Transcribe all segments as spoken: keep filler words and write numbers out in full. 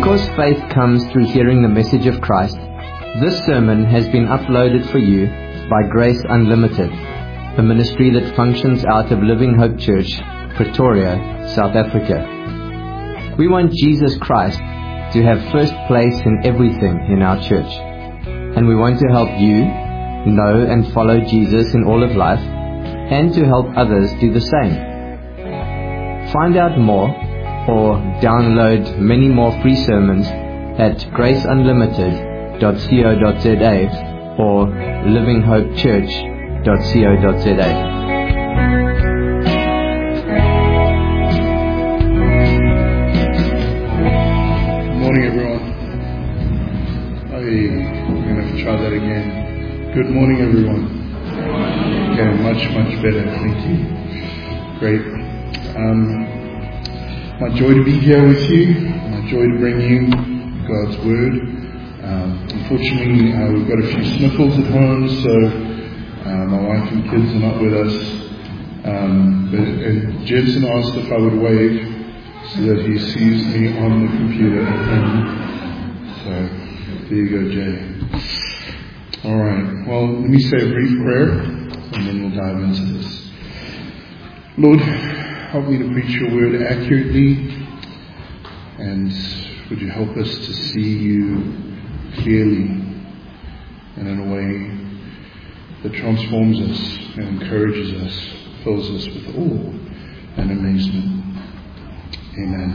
Because faith comes through hearing the message of Christ, this sermon has been uploaded for you by Grace Unlimited, a ministry that functions out of Living Hope Church, Pretoria, South Africa. We want Jesus Christ to have first place in everything in our church, and we want to help you know and follow Jesus in all of life, and to help others do the same. Find out more or download many more free sermons at grace unlimited dot co dot za or living hope church dot co dot za. Morning, everyone. I'm going to have to try that again. Good morning, everyone. Okay, much, much better. Thank you. Great. Um, my joy to be here with you. My joy to bring you God's Word. Um, unfortunately, uh, we've got a few sniffles at home, so uh, my wife and kids are not with us. Um, but and Jensen asked if I would wave so that he sees me on the computer. So, there you go, Jay. Alright, well, let me say a brief prayer, and then we'll dive into this. Lord, help me to preach your word accurately, and would you help us to see you clearly and in a way that transforms us and encourages us, fills us with awe and amazement. Amen.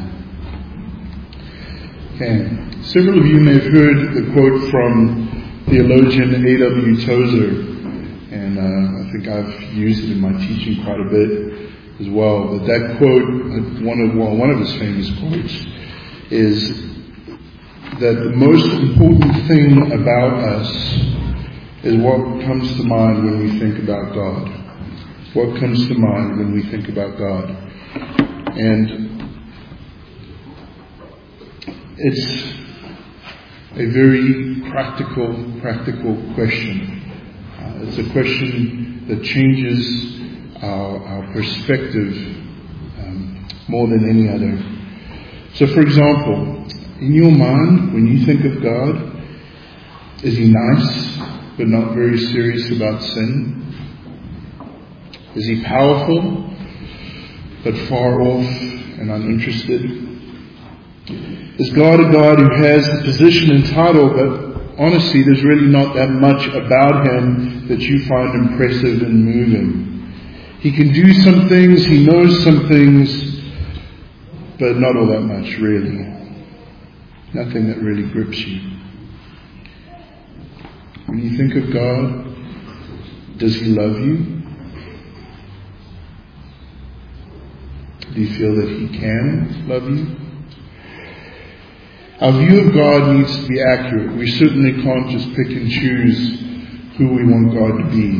Okay. Several of you may have heard the quote from theologian A W Tozer, and uh, I think I've used it in my teaching quite a bit as well. But that quote, one of well, one of his famous quotes, is that the most important thing about us is what comes to mind when we think about God. What comes to mind when we think about God? And it's a very practical, practical question. Uh, it's a question that changes our, our perspective um, more than any other. So, for example, in your mind, when you think of God, is He nice but not very serious about sin? Is He powerful but far off and uninterested? Is God a God who has the position and title, but honestly there's really not that much about Him that you find impressive and moving? He can do some things, He knows some things, but not all that much really. Nothing that really grips you. When you think of God, does He love you? Do you feel that He can love you? Our view of God needs to be accurate. We certainly can't just pick and choose who we want God to be.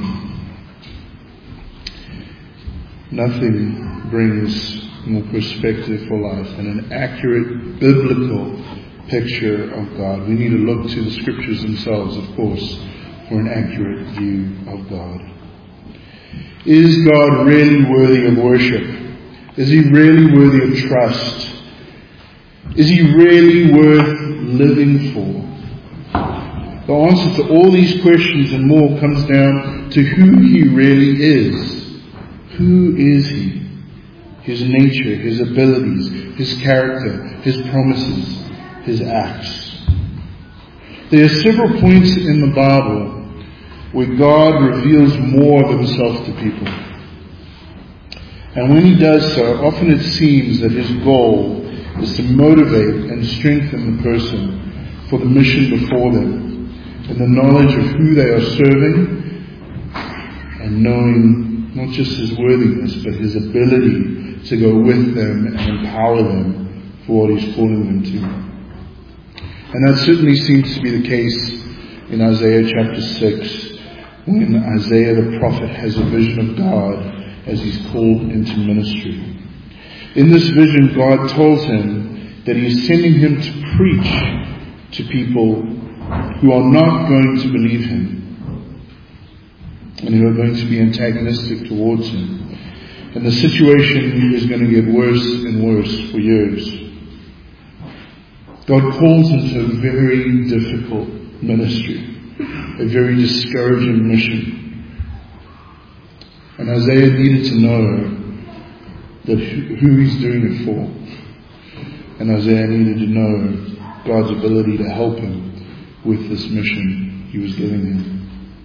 Nothing brings more perspective for life than an accurate biblical picture of God. We need to look to the Scriptures themselves, of course, for an accurate view of God. Is God really worthy of worship? Is He really worthy of trust? Is He really worth living for? The answer to all these questions and more comes down to who He really is. Who is He? His nature, His abilities, His character, His promises, His acts. There are several points in the Bible where God reveals more of Himself to people. And when He does so, often it seems that His goal is to motivate and strengthen the person for the mission before them, and the knowledge of who they are serving, and knowing not just His worthiness, but His ability to go with them and empower them for what He's calling them to. And that certainly seems to be the case in Isaiah chapter six, when Isaiah the prophet has a vision of God as he's called into ministry. In this vision, God tells him that He's sending him to preach to people who are not going to believe Him and who are going to be antagonistic towards Him. And the situation is going to get worse and worse for years. God calls him to a very difficult ministry, a very discouraging mission. And Isaiah needed to know that who he's doing it for. And Isaiah needed to know God's ability to help him with this mission he was giving him.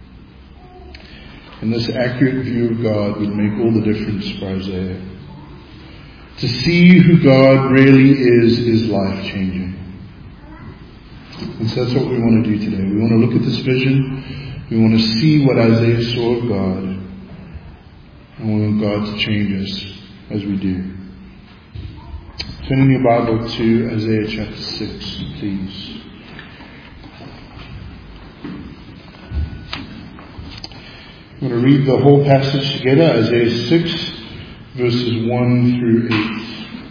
And this accurate view of God would make all the difference for Isaiah. To see who God really is, is life-changing. And so that's what we want to do today. We want to look at this vision. We want to see what Isaiah saw of God. And we want God to change us as we do. Turn in your Bible to Isaiah chapter six, please. I'm going to read the whole passage together, Isaiah six, verses one through eight.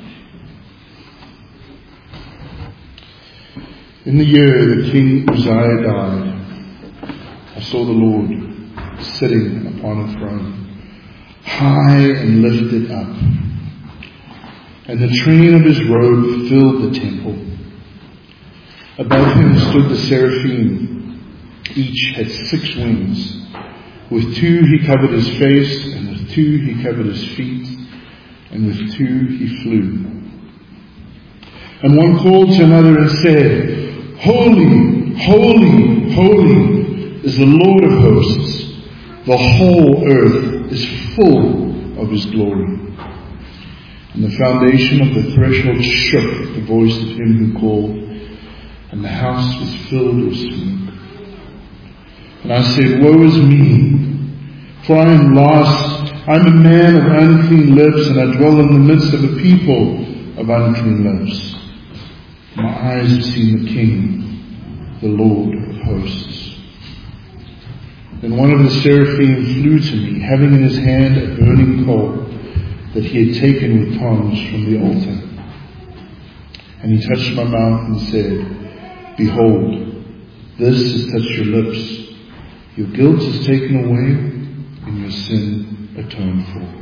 In the year that King Uzziah died, I saw the Lord sitting upon a throne, high and lifted up, and the train of his robe filled the temple. Above him stood the seraphim. Each had six wings. With two he covered his face, and with two he covered his feet, and with two he flew. And one called to another and said, Holy, holy, holy is the Lord of hosts. The whole earth is full of his glory. And the foundation of the threshold shook at the voice of him who called, and the house was filled with smoke. And I said, Woe is me, for I am lost. I am a man of unclean lips, and I dwell in the midst of a people of unclean lips. My eyes have seen the King, the Lord of hosts. Then one of the seraphim flew to me, having in his hand a burning coal that he had taken with tongs from the altar. And he touched my mouth and said, Behold, this has touched your lips. Your guilt is taken away, and your sin atoned for.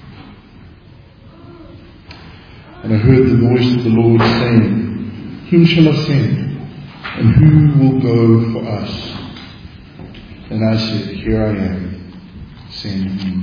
And I heard the voice of the Lord saying, Whom shall I send? And who will go for us? And I said, Here I am, send me.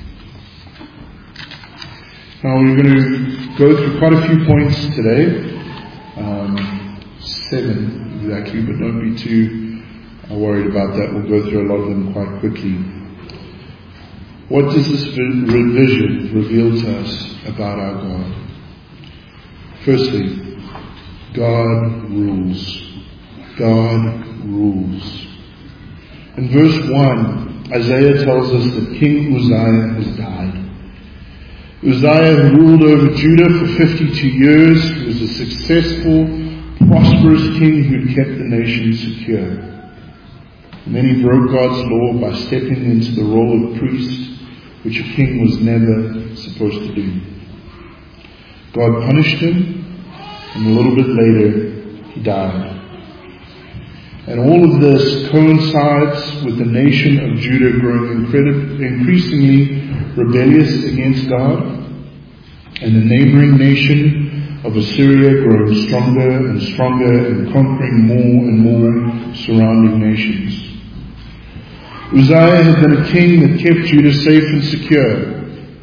Now we're going to go through quite a few points today. Um, seven exactly, but don't be too uh, worried about that. We'll go through a lot of them quite quickly. What does this vision reveal to us about our God? Firstly, God rules. God rules. In verse one, Isaiah tells us that King Uzziah has died. Uzziah had ruled over Judah for fifty-two years. He was a successful, prosperous king who had kept the nation secure. And then he broke God's law by stepping into the role of priest, which a king was never supposed to do. God punished him, and a little bit later, he died. And all of this coincides with the nation of Judah growing incredib- increasingly rebellious against God, and the neighboring nation of Assyria growing stronger and stronger and conquering more and more surrounding nations. Uzziah had been a king that kept Judah safe and secure.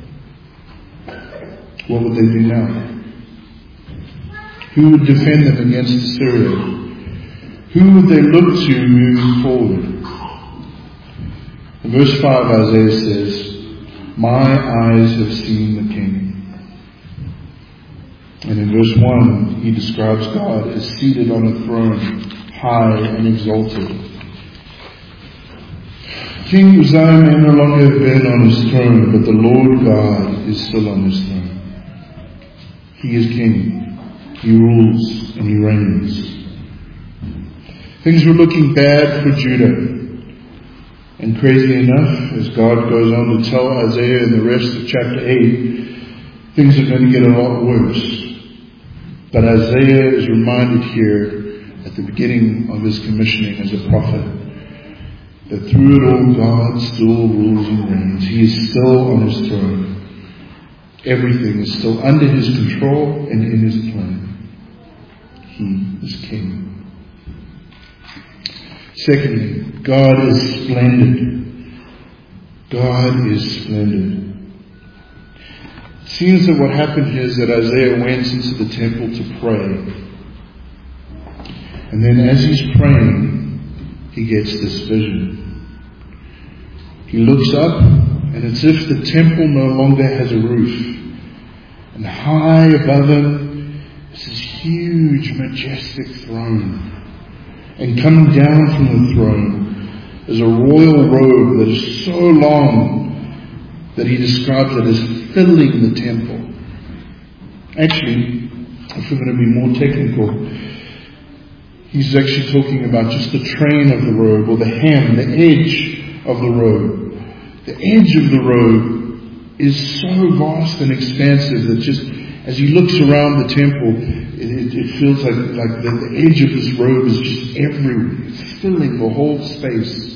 What would they do now? Who would defend them against Assyria? Who would they look to moving forward? In verse five, Isaiah says, My eyes have seen the King. And in verse one, he describes God as seated on a throne, high and exalted. King Uzziah may no longer have been on his throne, but the Lord God is still on his throne. He is King. He rules and he reigns. Things were looking bad for Judah. And crazy enough, as God goes on to tell Isaiah in the rest of chapter eight, things are going to get a lot worse. But Isaiah is reminded here at the beginning of his commissioning as a prophet that through it all God still rules and reigns. He is still on his throne. Everything is still under his control and in his plan. He is King. Secondly, God is splendid. God is splendid. It seems that what happened here is that Isaiah went into the temple to pray. And then as he's praying, he gets this vision. He looks up, and it's as if the temple no longer has a roof. And high above him is this huge, majestic throne. And coming down from the throne is a royal robe that is so long that he describes it as filling the temple. Actually, if we're going to be more technical, he's actually talking about just the train of the robe, or the hem, the edge of the robe. The edge of the robe is so vast and expansive that just as he looks around the temple, it, it feels like, like the, the edge of this robe is just everywhere. It's filling the whole space.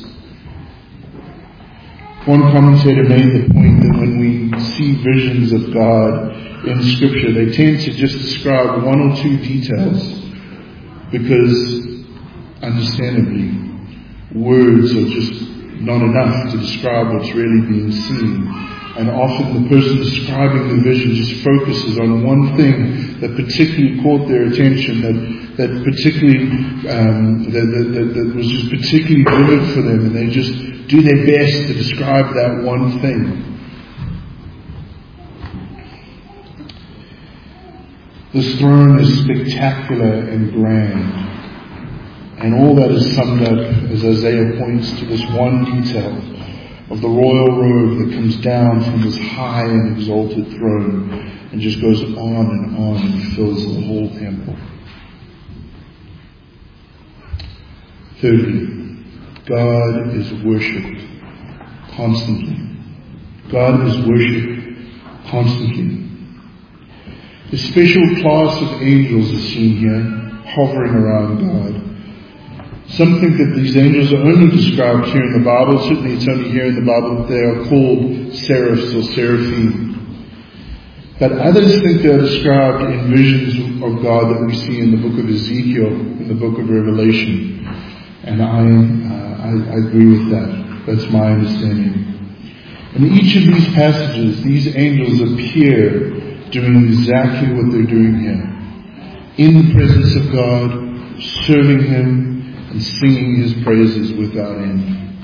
One commentator made the point that when we see visions of God in Scripture, they tend to just describe one or two details, because, understandably, words are just not enough to describe what's really being seen. And often the person describing the vision just focuses on one thing that particularly caught their attention, that that particularly um, that, that, that, that was just particularly vivid for them, and they just do their best to describe that one thing. This throne is spectacular and grand. And all that is summed up, as Isaiah points to this one detail of the royal robe that comes down from this high and exalted throne and just goes on and on and fills the whole temple. Thirdly, God is worshipped constantly. God is worshipped constantly. A special class of angels is seen here, hovering around God. Some think that these angels are only described here in the Bible. Certainly it's only here in the Bible that they are called seraphs or seraphim. But others think they are described in visions of God that we see in the book of Ezekiel, in the book of Revelation. And I, uh, I, I agree with that. That's my understanding. In each of these passages, these angels appear doing exactly what they're doing here. In the presence of God, serving Him, and singing His praises without end.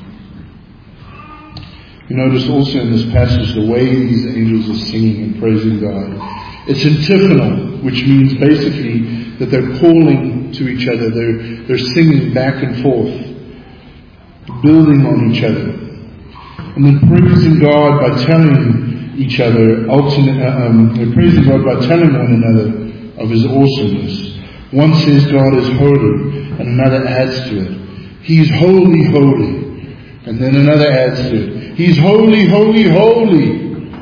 You notice also in this passage the way these angels are singing and praising God. It's antiphonal, which means basically that they're calling to each other. They're, they're singing back and forth, building on each other. And then praising God by telling each other, alternate, um, they're praising God by telling one another of His awesomeness. One says God is holy, and another adds to it, He's holy, holy. And then another adds to it, He's holy, holy, holy.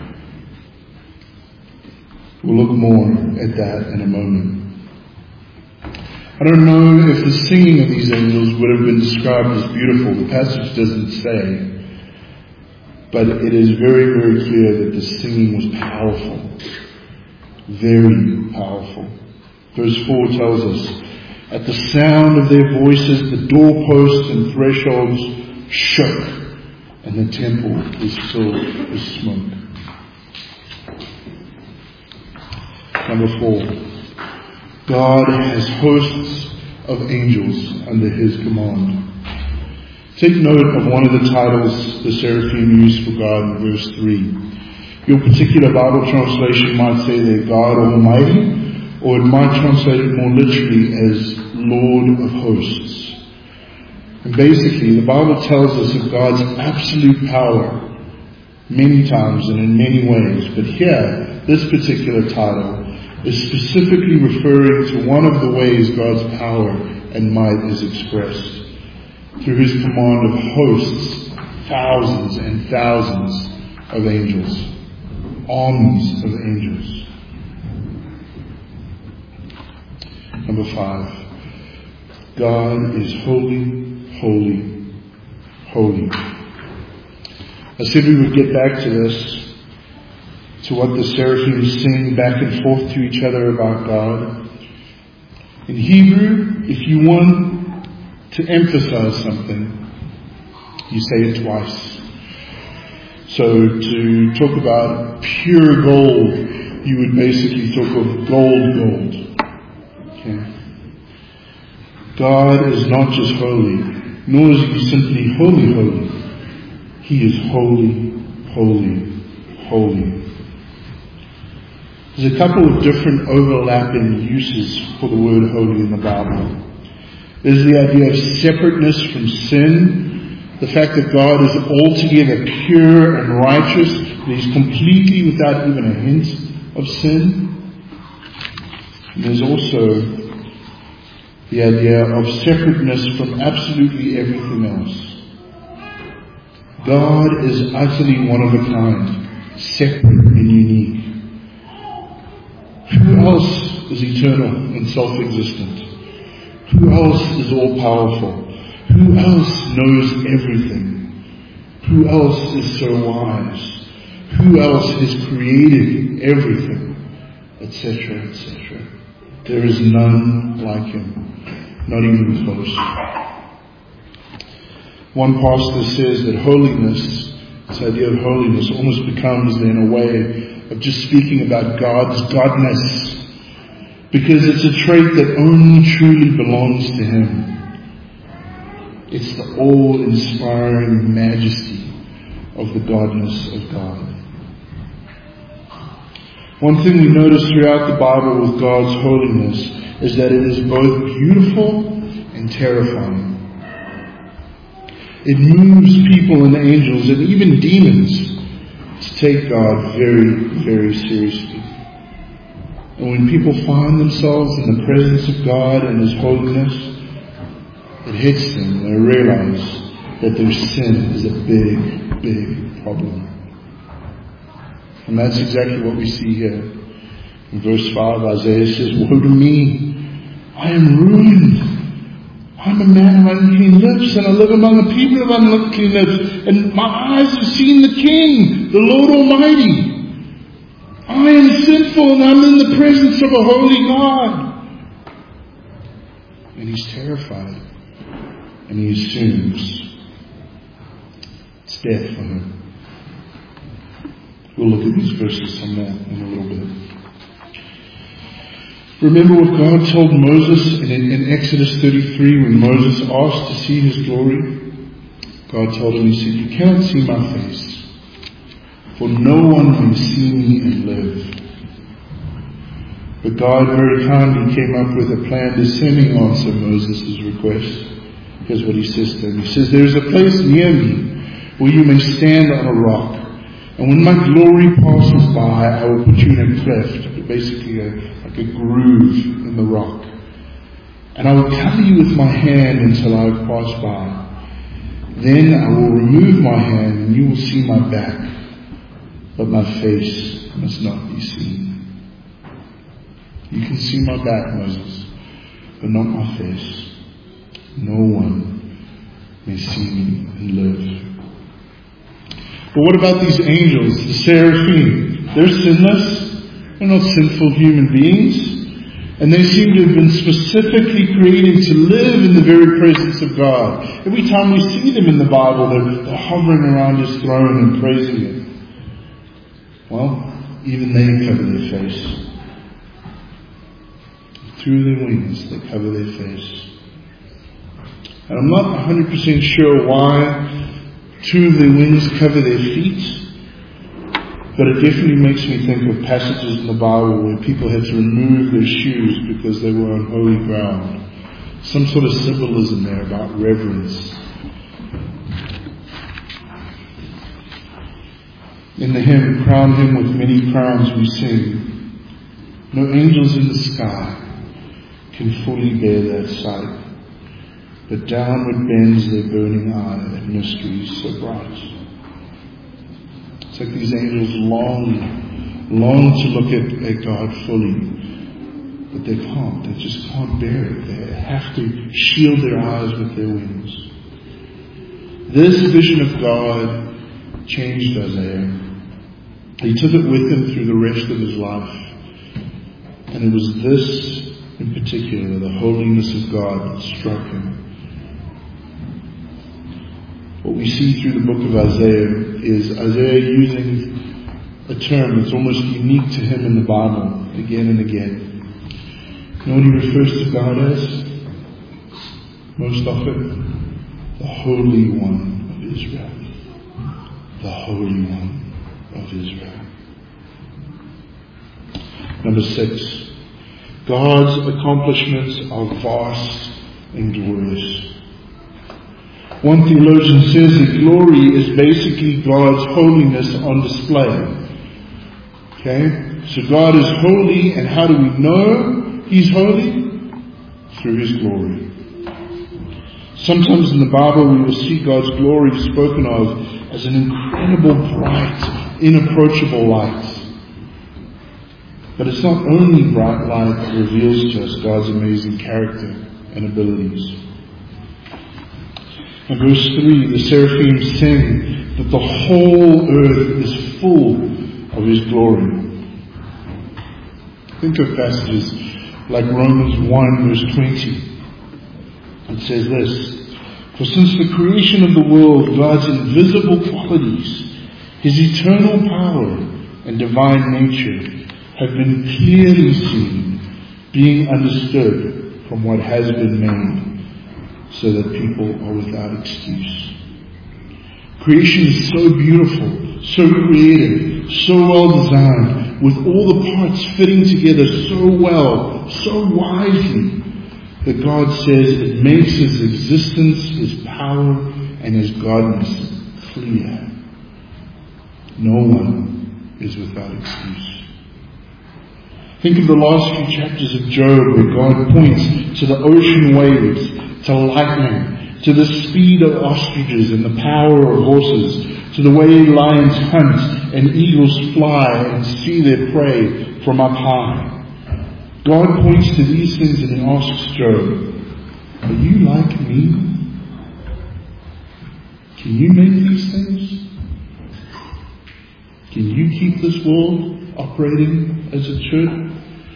We'll look more at that in a moment. I don't know if the singing of these angels would have been described as beautiful. The passage doesn't say. But it is very, very clear that the singing was powerful. Very powerful. Verse four tells us, at the sound of their voices, the doorposts and thresholds shook, and the temple was filled with smoke. Number four, God has hosts of angels under His command. Take note of one of the titles the seraphim used for God in verse three. Your particular Bible translation might say they're God Almighty, or it might translate it more literally as Lord of Hosts. And basically, the Bible tells us of God's absolute power many times and in many ways. But here, this particular title is specifically referring to one of the ways God's power and might is expressed. Through His command of hosts, thousands and thousands of angels. Armies of angels. Number five. God is holy, holy, holy. I said we would get back to this, to what the seraphim sing back and forth to each other about God. In Hebrew, if you want to emphasize something, you say it twice. So to talk about pure gold, you would basically talk of gold gold. Okay. God is not just holy, nor is He simply holy holy. He is holy, holy, holy. There's a couple of different overlapping uses for the word holy in the Bible. There's the idea of separateness from sin, the fact that God is altogether pure and righteous, that He's completely without even a hint of sin. And there's also the idea of separateness from absolutely everything else. God is utterly one of a kind, separate and unique. Who else is eternal and self-existent? Who else is all-powerful? Who else knows everything? Who else is so wise? Who else has created everything? Etc., et cetera. There is none like Him, not even close. One pastor says that holiness, this idea of holiness, almost becomes in a way of just speaking about God's godness, because it's a trait that only truly belongs to Him. It's the all-inspiring majesty of the godness of God. One thing we notice throughout the Bible with God's holiness is that it is both beautiful and terrifying. It moves people and angels and even demons to take God very, very seriously. And when people find themselves in the presence of God and His holiness, it hits them. They realize that their sin is a big, big problem. And that's exactly what we see here. In verse five, Isaiah says, "Woe to me! I am ruined. I'm a man of unclean lips, and I live among a people of unclean lips, and my eyes have seen the King, the Lord Almighty. I am sinful, and I'm in the presence of a holy God." And he's terrified, and he assumes it's death for him. We'll look at these verses some more in a little bit. Remember what God told Moses in, in Exodus thirty-three when Moses asked to see His glory? God told him, He said, "You cannot see my face, for no one may see me and live." But God very kindly came up with a plan to semi-answer Moses' request. Here's what He says to him. He says, "There is a place near me where you may stand on a rock. And when my glory passes by, I will put you in a cleft," basically a, like a groove in the rock. "And I will cover you with my hand until I have passed by. Then I will remove my hand and you will see my back, but my face must not be seen." You can see my back, Moses, but not my face. No one may see me and live. But what about these angels, the seraphim? They're sinless. They're not sinful human beings. And they seem to have been specifically created to live in the very presence of God. Every time we see them in the Bible, they're, they're hovering around His throne and praising Him. Well, even they cover their face. Through their wings, they cover their face. And I'm not one hundred percent sure why two of their wings cover their feet, but it definitely makes me think of passages in the Bible where people had to remove their shoes because they were on holy ground. Some sort of symbolism there about reverence. In the hymn, "Crown Him with Many Crowns," we sing, "No angels in the sky can fully bear that sight, but downward bends their burning eye at mysteries so bright." It's like these angels long, long to look at, at God fully, but they can't. They just can't bear it. They have to shield their eyes with their wings. This vision of God changed Isaiah. He took it with him through the rest of his life. And it was this in particular, the holiness of God struck him. What we see through the book of Isaiah is Isaiah using a term that's almost unique to him in the Bible again and again. You know what he refers to God as? Most often, the Holy One of Israel. The Holy One of Israel. Number six. God's accomplishments are vast and glorious. One theologian says that glory is basically God's holiness on display. Okay? So God is holy, and how do we know He's holy? Through His glory. Sometimes in the Bible we will see God's glory spoken of as an incredible, bright, inapproachable light. But it's not only bright light that reveals to us God's amazing character and abilities. In verse three, the seraphim sing that the whole earth is full of His glory. Think of passages like Romans one verse twenty. It says this: For since the creation of the world, God's invisible qualities, His eternal power and divine nature, have been clearly seen, being understood from what has been made, so that people are without excuse. Creation is so beautiful, so creative, so well designed, with all the parts fitting together so well, so wisely, that God says it makes His existence, His power, and His godness clear. No one is without excuse. Think of the last few chapters of Job, where God points to the ocean waves, to lightning, to the speed of ostriches and the power of horses, to the way lions hunt and eagles fly and see their prey from up high. God points to these things and He asks Job, are you like me? Can you make these things? Can you keep this world operating as it should?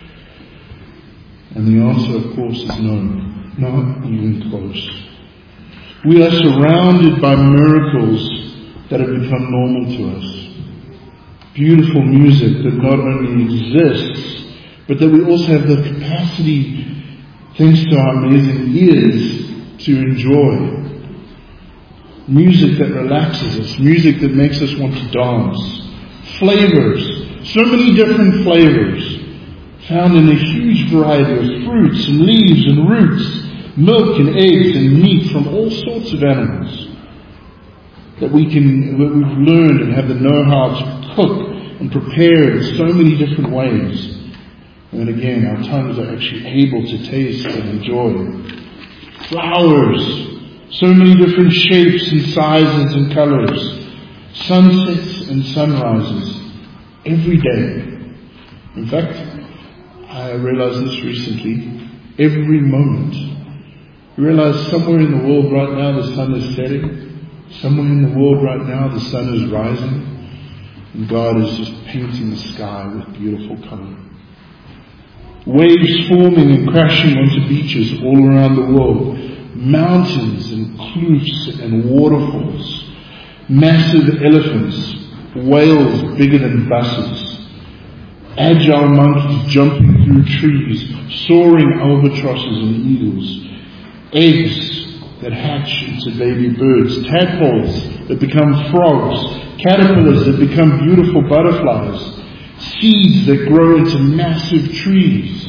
And the answer, of course, is no, not even close. We are surrounded by miracles that have become normal to us. Beautiful music that not only exists, but that we also have the capacity, thanks to our amazing ears, to enjoy. Music that relaxes us, music that makes us want to dance. Flavors, so many different flavors, found in a huge variety of fruits and leaves and roots, milk and eggs and meat from all sorts of animals, that we can, that we've learned and have the know-how to cook and prepare in so many different ways. And again, our tongues are actually able to taste and enjoy. Flowers, so many different shapes and sizes and colors. Sunsets and sunrises every day. In fact, I realized this recently. Every moment. You realize somewhere in the world right now the sun is setting. Somewhere in the world right now the sun is rising. And God is just painting the sky with beautiful color. Waves forming and crashing onto beaches all around the world. Mountains and kloofs and waterfalls. Massive elephants. Whales bigger than buses. Agile monkeys jumping through trees. Soaring albatrosses and eagles. Eggs that hatch into baby birds. Tadpoles that become frogs. Caterpillars that become beautiful butterflies. Seeds that grow into massive trees.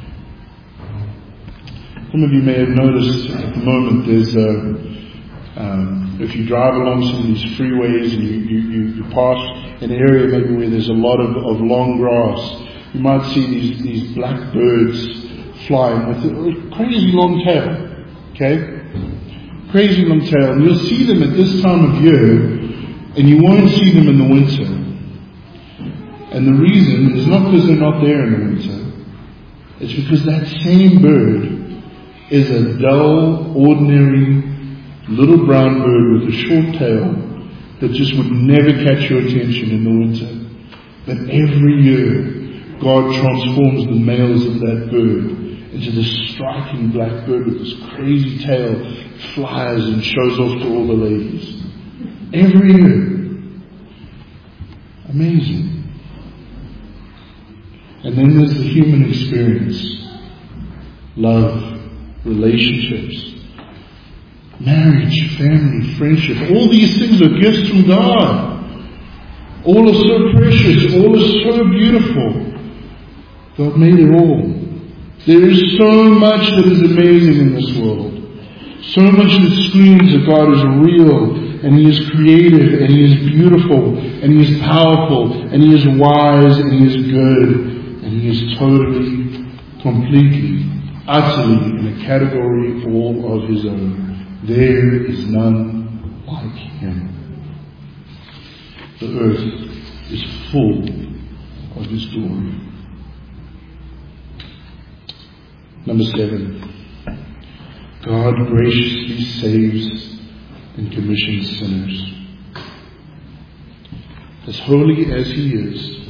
Some of you may have noticed at the moment there's a, um, if you drive along some of these freeways and you, you, you, you pass an area maybe where there's a lot of, of long grass, you might see these, these black birds flying with a crazy long tail. Okay? Crazy long tail. And you'll see them at this time of year, and you won't see them in the winter. And the reason is not because they're not there in the winter. It's because that same bird is a dull, ordinary, little brown bird with a short tail that just would never catch your attention in the winter. But every year, God transforms the males of that bird into this striking black bird with this crazy tail, flies and shows off to all the ladies. Every year. Amazing. And then there's the human experience. Love, relationships, marriage, family, friendship. All these things are gifts from God. All are so precious. All is so beautiful. God made it all. There is so much that is amazing in this world. So much that screams that God is real, and He is creative, and He is beautiful, and He is powerful, and He is wise, and He is good, and He is totally, completely, utterly in a category all of His own. There is none like Him. The earth is full of His glory. Number seven. God graciously saves and commissions sinners. As holy as He is,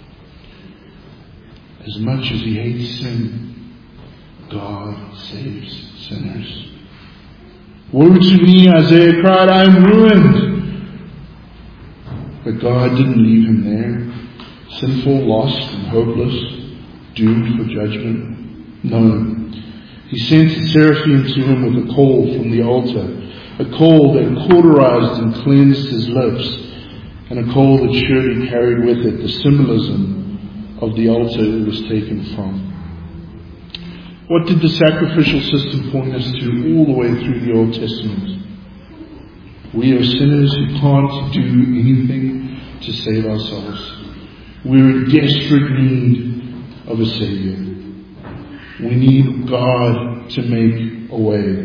as much as He hates sin, God saves sinners. Woe to me, Isaiah cried, I am ruined. But God didn't leave him there, sinful, lost, and hopeless, doomed for judgment. No. He sent the seraphim to him with a coal from the altar, a coal that cauterized and cleansed his lips, and a coal that surely carried with it the symbolism of the altar it was taken from. What did the sacrificial system point us to all the way through the Old Testament? We are sinners who can't do anything to save ourselves. We're in desperate need of a Savior. We need God to make a way.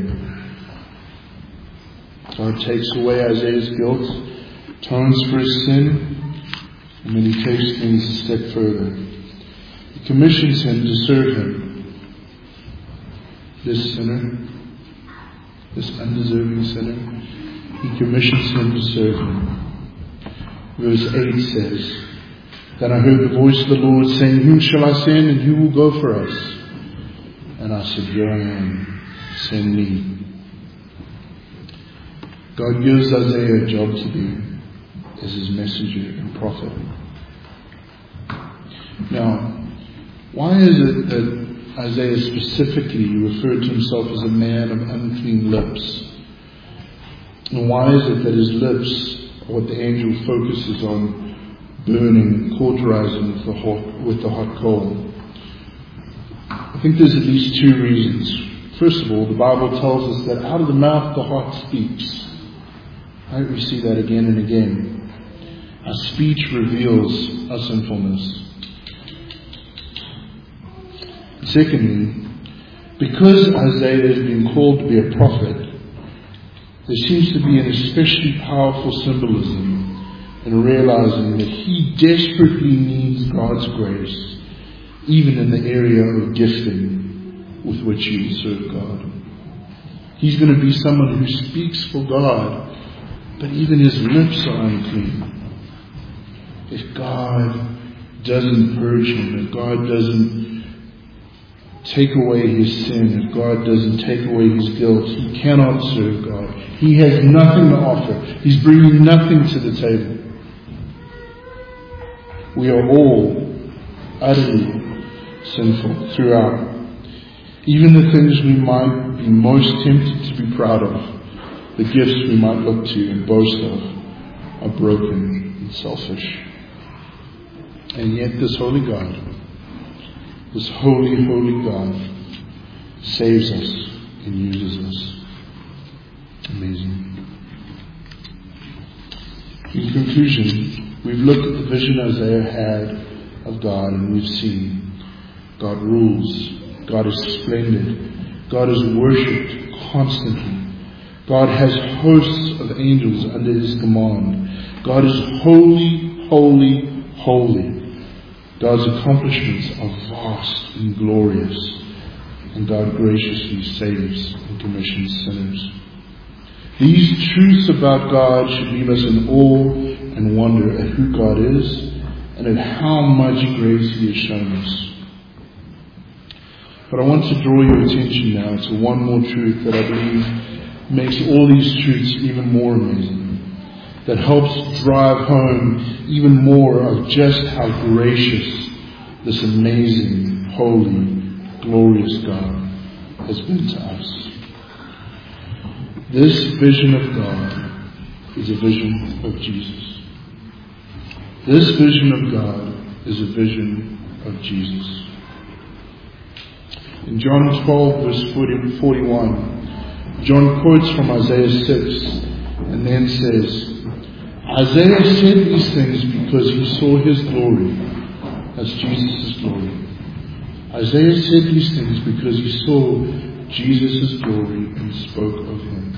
God takes away Isaiah's guilt, atones for his sin, and then He takes things a step further. He commissions him to serve Him. This sinner, this undeserving sinner, He commissions him to serve Him. Verse eight says, Then I heard the voice of the Lord saying, Whom shall I send, and who will go for us? And I said, Here I am, send me. God gives Isaiah a job to do as His messenger and prophet. Now, why is it that Isaiah specifically referred to himself as a man of unclean lips? And why is it that his lips are what the angel focuses on, burning, cauterizing with the hot, with the hot coal? I think there's at least two reasons. First of all, the Bible tells us that out of the mouth the heart speaks. Right? We see that again and again. Our speech reveals our sinfulness. Secondly, because Isaiah has been called to be a prophet, there seems to be an especially powerful symbolism in realizing that he desperately needs God's grace, even in the area of gifting with which he will serve God. He's going to be someone who speaks for God, but even his lips are unclean. If God doesn't purge him, if God doesn't take away his sin, if God doesn't take away his guilt, he cannot serve God. He has nothing to offer. He's bringing nothing to the table. We are all utterly sinful throughout. Even the things we might be most tempted to be proud of, the gifts we might look to and boast of, are broken and selfish. And yet this holy God, this holy, holy God, saves us and uses us. Amazing. In conclusion, we've looked at the vision Isaiah had of God, and we've seen God rules. God is splendid. God is worshipped constantly. God has hosts of angels under His command. God is holy, holy, holy. God's accomplishments are vast and glorious, and God graciously saves and commissions sinners. These truths about God should leave us in awe and wonder at who God is and at how much grace He has shown us. But I want to draw your attention now to one more truth that I believe makes all these truths even more amazing, that helps drive home even more of just how gracious this amazing, holy, glorious God has been to us. This vision of God is a vision of Jesus. This vision of God is a vision of Jesus. In John twelve, verse forty-one, John quotes from Isaiah six and then says, Isaiah said these things because he saw his glory. That's Jesus' glory. Isaiah said these things because he saw Jesus' glory and spoke of him.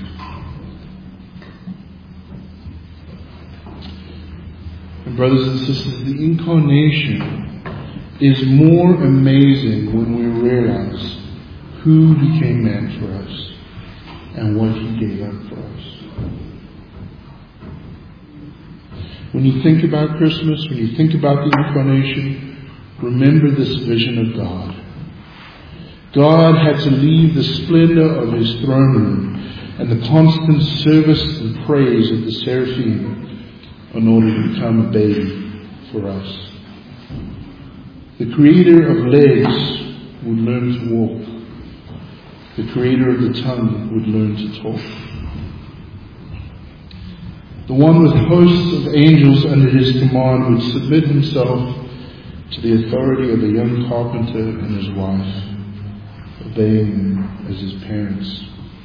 And brothers and sisters, the incarnation is more amazing when we realize who became man for us and what he gave up for us. When you think about Christmas, when you think about the incarnation, remember this vision of God. God had to leave the splendor of his throne room and the constant service and praise of the seraphim in order to become a baby for us. The creator of legs would learn to walk. The creator of the tongue would learn to talk. The one with hosts of angels under his command would submit himself to the authority of a young carpenter and his wife, obeying them as his parents.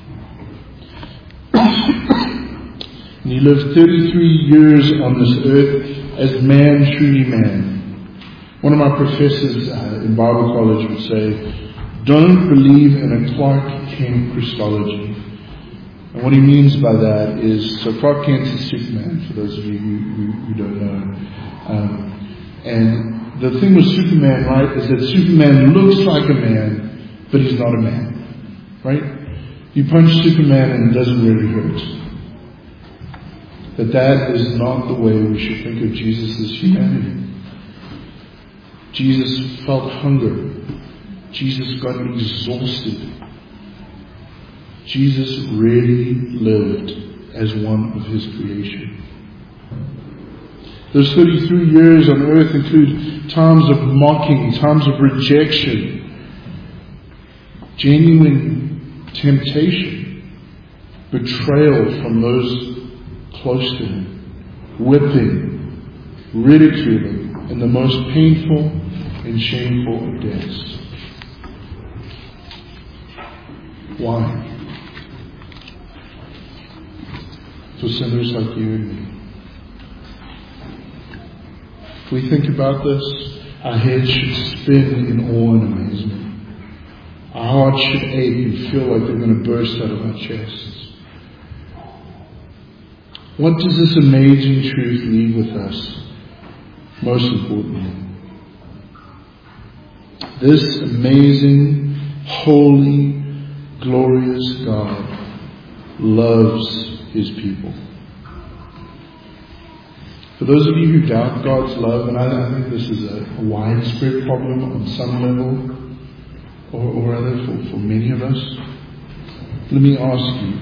And he lived thirty-three years on this earth as man, truly man. One of my professors uh, in Bible college would say, don't believe in a Clark Kent Christology. And what he means by that is, so Clark Kent is Superman, for those of you who, who, who don't know. Um, and the thing with Superman, right, is that Superman looks like a man, but he's not a man. Right? You punch Superman and it doesn't really hurt. But that is not the way we should think of Jesus' humanity. Jesus felt hunger. Jesus got exhausted. Jesus really lived as one of his creation. Those thirty-three years on earth include times of mocking, times of rejection, genuine temptation, betrayal from those close to him, whipping, ridiculing, and the most painful and shameful of deaths. Why? For sinners like you and me. If we think about this, our heads should spin in awe and amazement. Our hearts should ache and feel like they're going to burst out of our chests. What does this amazing truth leave with us? Most importantly, this amazing, holy, glorious God loves his people. For those of you who doubt God's love, and I, I think this is a, a widespread problem on some level or, or other for, for many of us, let me ask you,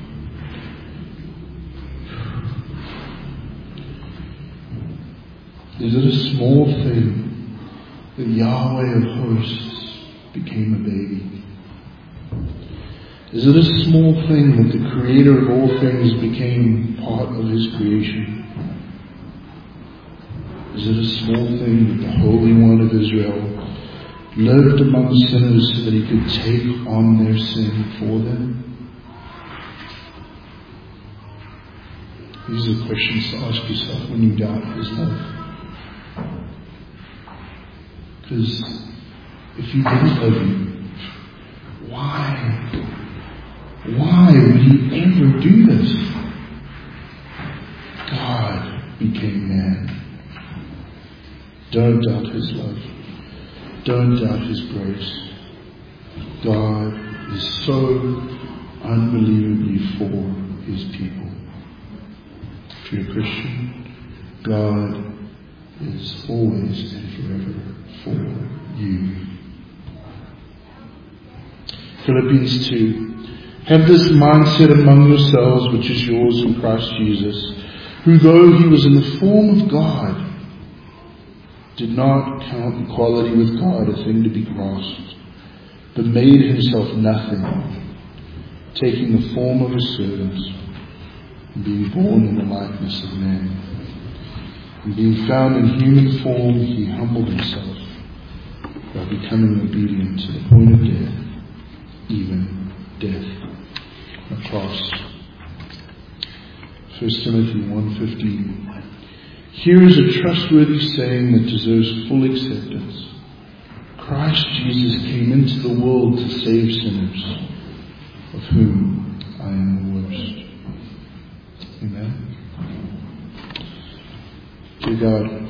is it a small thing that Yahweh of hosts became a baby? Is it a small thing that the Creator of all things became part of his creation? Is it a small thing that the Holy One of Israel lived among sinners so that he could take on their sin for them? These are questions to ask yourself when you doubt his love. Because if he didn't love you, why? Why would he ever do this? God became man. Don't doubt his love. Don't doubt his grace. God is so unbelievably for his people. If you're a Christian, God is always and forever for you. Philippians two. Have this mindset among yourselves, which is yours in Christ Jesus, who though he was in the form of God, did not count equality with God a thing to be grasped, but made himself nothing, taking the form of a servant, and being born in the likeness of man. And being found in human form, he humbled himself by becoming obedient to the point of death, even death, a cross. First Timothy one fifteen. Here is a trustworthy saying that deserves full acceptance. Christ Jesus came into the world to save sinners, of whom I am the worst. Amen. Dear God,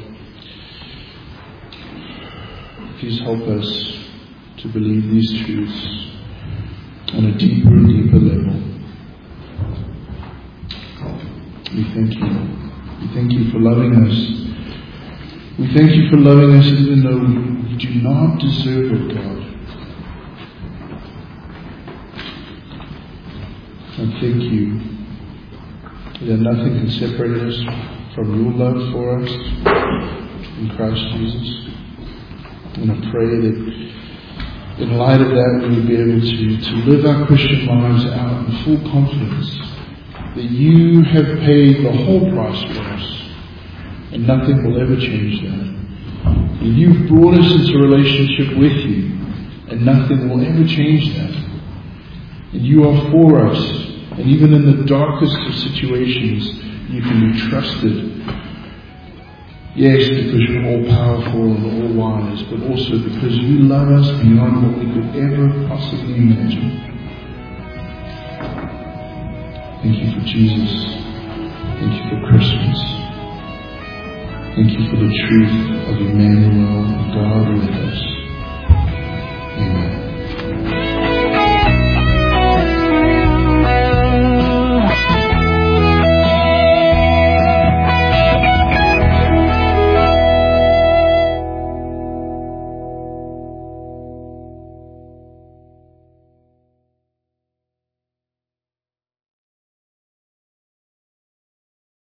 please help us to believe these truths on a deeper and deeper level. We thank you. We thank you for loving us. We thank you for loving us even though we do not deserve it, God. I thank you that nothing can separate us from your love for us in Christ Jesus. And I pray that in light of that we will be able to, to live our Christian lives out in full confidence that you have paid the whole price for us, and nothing will ever change that. And you've brought us into a relationship with you, and nothing will ever change that. And you are for us, and even in the darkest of situations, you can be trusted. Yes, because you're all powerful and all wise, but also because you love us beyond what we could ever possibly imagine. Thank you for Jesus. Thank you for Christmas. Thank you for the truth of Emmanuel, God with us.